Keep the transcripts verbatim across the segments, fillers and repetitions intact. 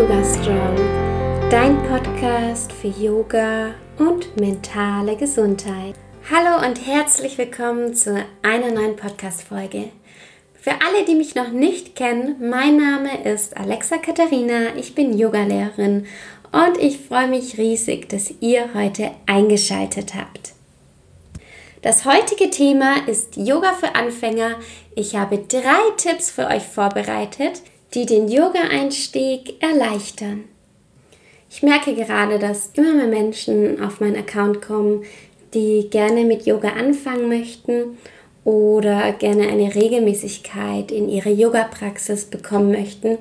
Yoga Strong, dein Podcast für Yoga und mentale Gesundheit. Hallo und herzlich willkommen zu einer neuen Podcast-Folge. Für alle, die mich noch nicht kennen, mein Name ist Alexa Katharina, ich bin Yogalehrerin und ich freue mich riesig, dass ihr heute eingeschaltet habt. Das heutige Thema ist Yoga für Anfänger. Ich habe drei Tipps für euch vorbereitet, die den Yoga-Einstieg erleichtern. Ich merke gerade, dass immer mehr Menschen auf meinen Account kommen, die gerne mit Yoga anfangen möchten oder gerne eine Regelmäßigkeit in ihre Yoga-Praxis bekommen möchten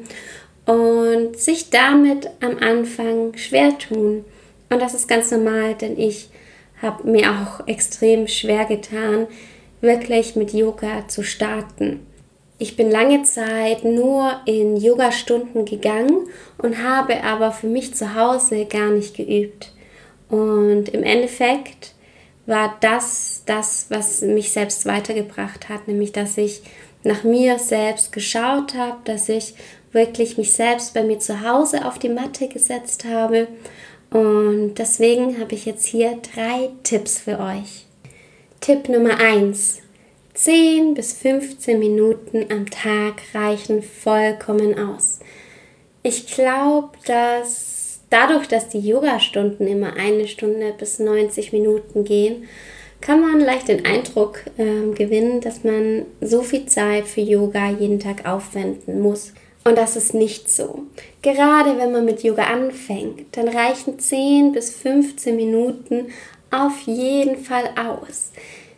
und sich damit am Anfang schwer tun. Und das ist ganz normal, denn ich habe mir auch extrem schwer getan, wirklich mit Yoga zu starten. Ich bin lange Zeit nur in Yoga-Stunden gegangen und habe aber für mich zu Hause gar nicht geübt. Und im Endeffekt war das das, was mich selbst weitergebracht hat, nämlich dass ich nach mir selbst geschaut habe, dass ich wirklich mich selbst bei mir zu Hause auf die Matte gesetzt habe. Und deswegen habe ich jetzt hier drei Tipps für euch. Tipp Nummer eins. zehn bis fünfzehn Minuten am Tag reichen vollkommen aus. Ich glaube, dass dadurch, dass die Yoga-Stunden immer eine Stunde bis neunzig Minuten gehen, kann man leicht den Eindruck äh, gewinnen, dass man so viel Zeit für Yoga jeden Tag aufwenden muss. Und das ist nicht so. Gerade wenn man mit Yoga anfängt, dann reichen zehn bis fünfzehn Minuten auf jeden Fall aus.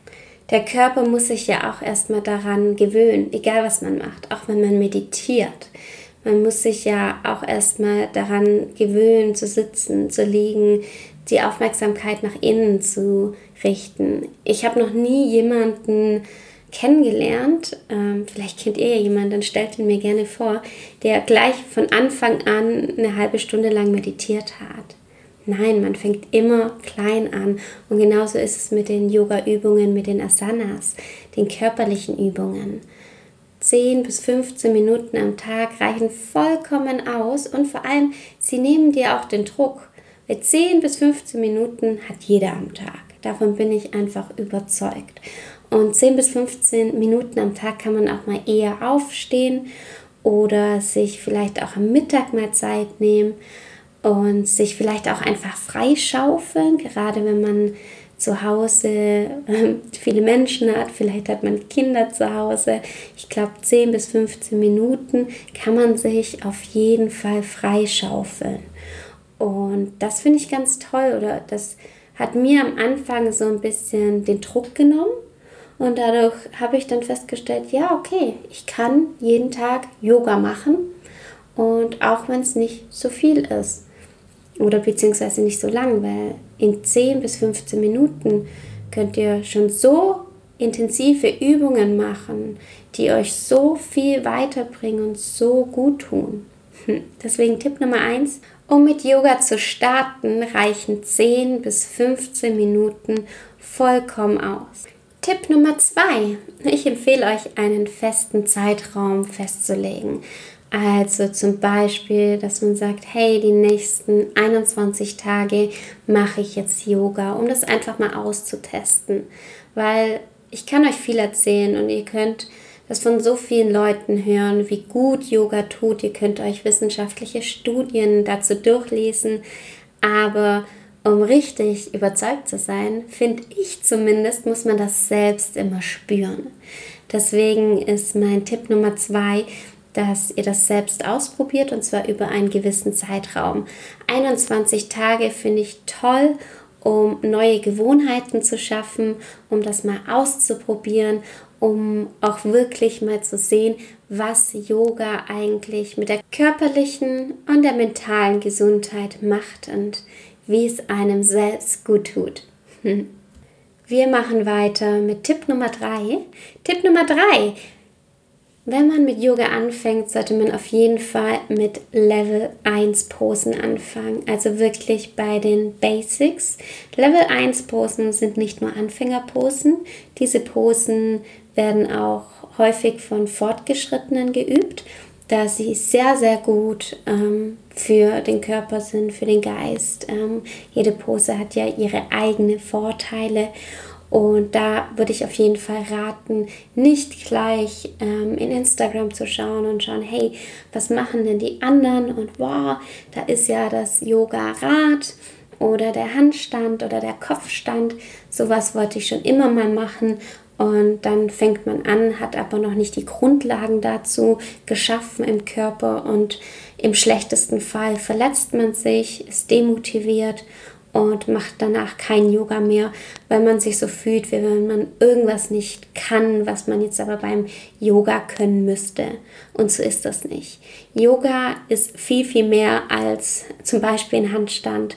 Der Körper muss sich ja auch erstmal daran gewöhnen, egal was man macht, auch wenn man meditiert. Man muss sich ja auch erstmal daran gewöhnen, zu sitzen, zu liegen, die Aufmerksamkeit nach innen zu richten. Ich habe noch nie jemanden kennengelernt, ähm, vielleicht kennt ihr ja jemanden, dann stellt ihn mir gerne vor, der gleich von Anfang an eine halbe Stunde lang meditiert hat. Nein, man fängt immer klein an und genauso ist es mit den Yoga-Übungen, mit den Asanas, den körperlichen Übungen. zehn bis fünfzehn Minuten am Tag reichen vollkommen aus und vor allem, sie nehmen dir auch den Druck. Weil zehn bis fünfzehn Minuten hat jeder am Tag. Davon bin ich einfach überzeugt. Und zehn bis fünfzehn Minuten am Tag kann man auch mal eher aufstehen oder sich vielleicht auch am Mittag mal Zeit nehmen und sich vielleicht auch einfach freischaufeln, gerade wenn man zu Hause äh, viele Menschen hat, vielleicht hat man Kinder zu Hause. Ich glaube, zehn bis fünfzehn Minuten kann man sich auf jeden Fall freischaufeln. Und das finde ich ganz toll, oder das hat mir am Anfang so ein bisschen den Druck genommen. Und dadurch habe ich dann festgestellt, ja, okay, ich kann jeden Tag Yoga machen und auch wenn es nicht so viel ist oder beziehungsweise nicht so lang, weil in zehn bis fünfzehn Minuten könnt ihr schon so intensive Übungen machen, die euch so viel weiterbringen und so gut tun. Deswegen Tipp Nummer eins, um mit Yoga zu starten, reichen zehn bis fünfzehn Minuten vollkommen aus. Tipp Nummer zwei. Ich empfehle euch, einen festen Zeitraum festzulegen. Also zum Beispiel, dass man sagt, hey, die nächsten einundzwanzig Tage mache ich jetzt Yoga, um das einfach mal auszutesten. Weil ich kann euch viel erzählen und ihr könnt das von so vielen Leuten hören, wie gut Yoga tut. Ihr könnt euch wissenschaftliche Studien dazu durchlesen, aber um richtig überzeugt zu sein, finde ich zumindest, muss man das selbst immer spüren. Deswegen ist mein Tipp Nummer zwei, dass ihr das selbst ausprobiert und zwar über einen gewissen Zeitraum. einundzwanzig Tage finde ich toll, um neue Gewohnheiten zu schaffen, um das mal auszuprobieren, um auch wirklich mal zu sehen, was Yoga eigentlich mit der körperlichen und der mentalen Gesundheit macht und wie es einem selbst gut tut. Wir machen weiter mit Tipp Nummer drei. Tipp Nummer drei. Wenn man mit Yoga anfängt, sollte man auf jeden Fall mit Level eins Posen anfangen. Also wirklich bei den Basics. Level eins Posen sind nicht nur Anfängerposen. Diese Posen werden auch häufig von Fortgeschrittenen geübt. da sie sehr, sehr gut ähm, für den Körper sind, für den Geist. Ähm, jede Pose hat ja ihre eigenen Vorteile. Und da würde ich auf jeden Fall raten, nicht gleich ähm, in Instagram zu schauen und schauen, hey, was machen denn die anderen? Und wow, da ist ja das Yoga-Rad oder der Handstand oder der Kopfstand. Sowas wollte ich schon immer mal machen. Und dann fängt man an, hat aber noch nicht die Grundlagen dazu geschaffen im Körper. Und im schlechtesten Fall verletzt man sich, ist demotiviert und macht danach kein Yoga mehr, weil man sich so fühlt, wie wenn man irgendwas nicht kann, was man jetzt aber beim Yoga können müsste. Und so ist das nicht. Yoga ist viel, viel mehr als zum Beispiel ein Handstand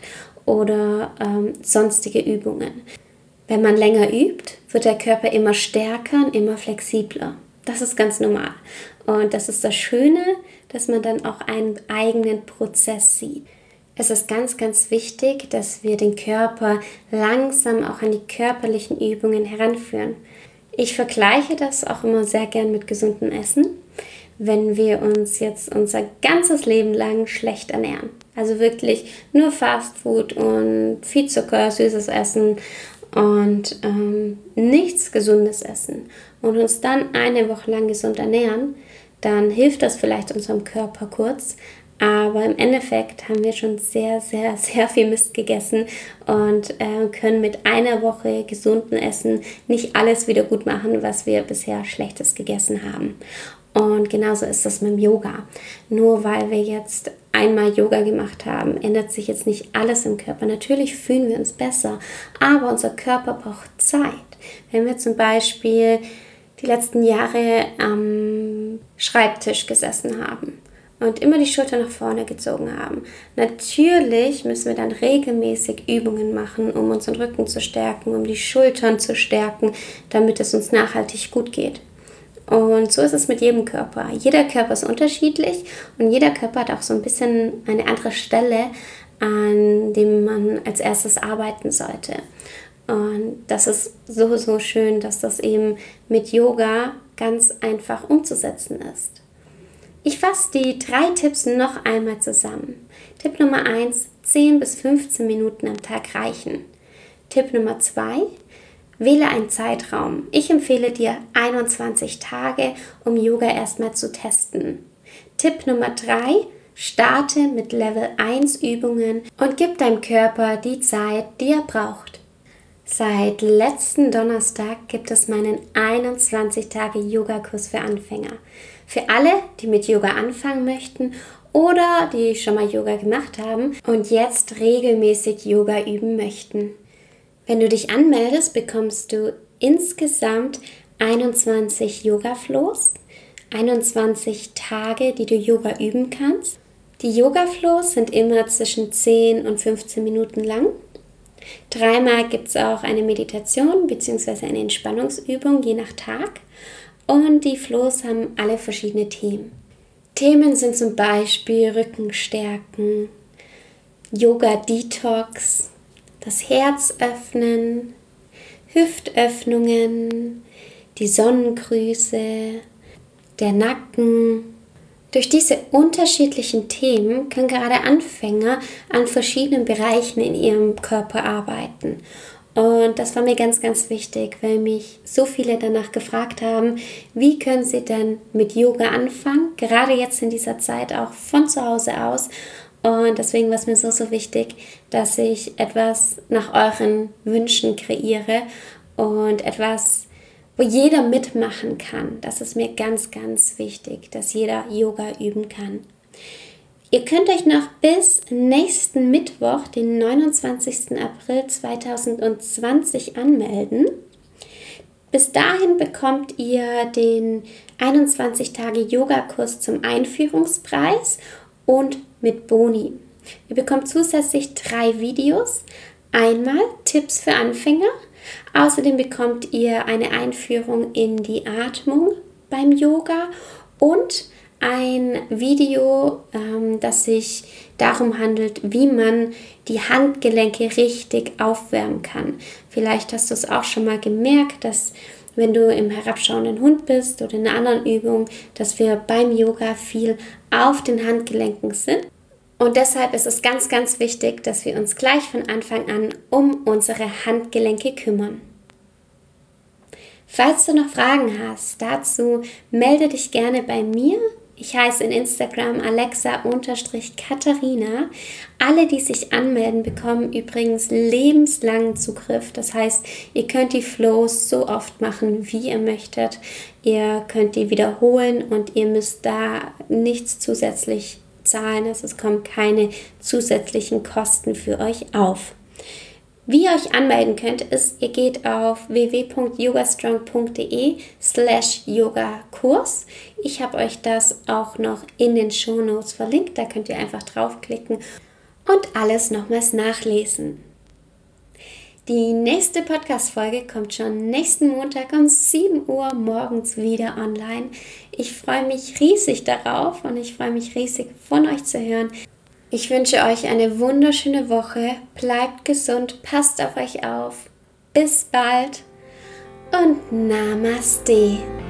oder ähm, sonstige Übungen. Wenn man länger übt, wird der Körper immer stärker und immer flexibler. Das ist ganz normal. Und das ist das Schöne, dass man dann auch einen eigenen Prozess sieht. Es ist ganz, ganz wichtig, dass wir den Körper langsam auch an die körperlichen Übungen heranführen. Ich vergleiche das auch immer sehr gern mit gesundem Essen, wenn wir uns jetzt unser ganzes Leben lang schlecht ernähren. Also wirklich nur Fastfood und viel Zucker, süßes Essen und ähm, nichts Gesundes essen und uns dann eine Woche lang gesund ernähren, dann hilft das vielleicht unserem Körper kurz. Aber im Endeffekt haben wir schon sehr, sehr, sehr viel Mist gegessen und äh, können mit einer Woche gesunden Essen nicht alles wieder gut machen, was wir bisher Schlechtes gegessen haben. Und genauso ist das mit dem Yoga. Nur weil wir jetzt einmal Yoga gemacht haben, ändert sich jetzt nicht alles im Körper. Natürlich fühlen wir uns besser, aber unser Körper braucht Zeit. Wenn wir zum Beispiel die letzten Jahre am Schreibtisch gesessen haben und immer die Schulter nach vorne gezogen haben. Natürlich müssen wir dann regelmäßig Übungen machen, um unseren Rücken zu stärken, um die Schultern zu stärken, damit es uns nachhaltig gut geht. Und so ist es mit jedem Körper. Jeder Körper ist unterschiedlich und jeder Körper hat auch so ein bisschen eine andere Stelle, an dem man als erstes arbeiten sollte. Und das ist so, so schön, dass das eben mit Yoga ganz einfach umzusetzen ist. Ich fasse die drei Tipps noch einmal zusammen. Tipp Nummer eins, zehn bis fünfzehn Minuten am Tag reichen. Tipp Nummer zwei, wähle einen Zeitraum. Ich empfehle dir einundzwanzig Tage, um Yoga erstmal zu testen. Tipp Nummer drei, starte mit Level eins Übungen und gib deinem Körper die Zeit, die er braucht. Seit letzten Donnerstag gibt es meinen einundzwanzig Tage Yogakurs für Anfänger. Für alle, die mit Yoga anfangen möchten oder die schon mal Yoga gemacht haben und jetzt regelmäßig Yoga üben möchten. Wenn du dich anmeldest, bekommst du insgesamt einundzwanzig Yoga-Flows, einundzwanzig Tage, die du Yoga üben kannst. Die Yoga-Flows sind immer zwischen zehn und fünfzehn Minuten lang. Dreimal gibt es auch eine Meditation bzw. eine Entspannungsübung, je nach Tag. Und die Flows haben alle verschiedene Themen. Themen sind zum Beispiel Rückenstärken, Yoga-Detox, das Herz öffnen, Hüftöffnungen, die Sonnengrüße, der Nacken. Durch diese unterschiedlichen Themen können gerade Anfänger an verschiedenen Bereichen in ihrem Körper arbeiten. Und das war mir ganz, ganz wichtig, weil mich so viele danach gefragt haben, wie können sie denn mit Yoga anfangen, gerade jetzt in dieser Zeit auch von zu Hause aus. Und deswegen war es mir so, so wichtig, dass ich etwas nach euren Wünschen kreiere und etwas, wo jeder mitmachen kann. Das ist mir ganz, ganz wichtig, dass jeder Yoga üben kann. Ihr könnt euch noch bis nächsten Mittwoch, den neunundzwanzigsten April zweitausendzwanzig, anmelden. Bis dahin bekommt ihr den einundzwanzig Tage Yogakurs zum Einführungspreis und mit Boni. Ihr bekommt zusätzlich drei Videos. Einmal Tipps für Anfänger. Außerdem bekommt ihr eine Einführung in die Atmung beim Yoga und ein Video, ähm, das sich darum handelt, wie man die Handgelenke richtig aufwärmen kann. Vielleicht hast du es auch schon mal gemerkt, dass wenn du im herabschauenden Hund bist oder in einer anderen Übung, dass wir beim Yoga viel auf den Handgelenken sind. Und deshalb ist es ganz, ganz wichtig, dass wir uns gleich von Anfang an um unsere Handgelenke kümmern. Falls du noch Fragen hast dazu, melde dich gerne bei mir. Ich heiße in Instagram Alexa-Katharina. Alle, die sich anmelden, bekommen übrigens lebenslangen Zugriff. Das heißt, ihr könnt die Flows so oft machen, wie ihr möchtet. Ihr könnt die wiederholen und ihr müsst da nichts zusätzlich zahlen. Also es kommen keine zusätzlichen Kosten für euch auf. Wie ihr euch anmelden könnt, ist, ihr geht auf w w w punkt yogastrong punkt d e slash yogakurs. Ich habe euch das auch noch in den Shownotes verlinkt, da könnt ihr einfach draufklicken und alles nochmals nachlesen. Die nächste Podcast-Folge kommt schon nächsten Montag um sieben Uhr morgens wieder online. Ich freue mich riesig darauf und ich freue mich riesig von euch zu hören. Ich wünsche euch eine wunderschöne Woche, bleibt gesund, passt auf euch auf. Bis bald und Namaste.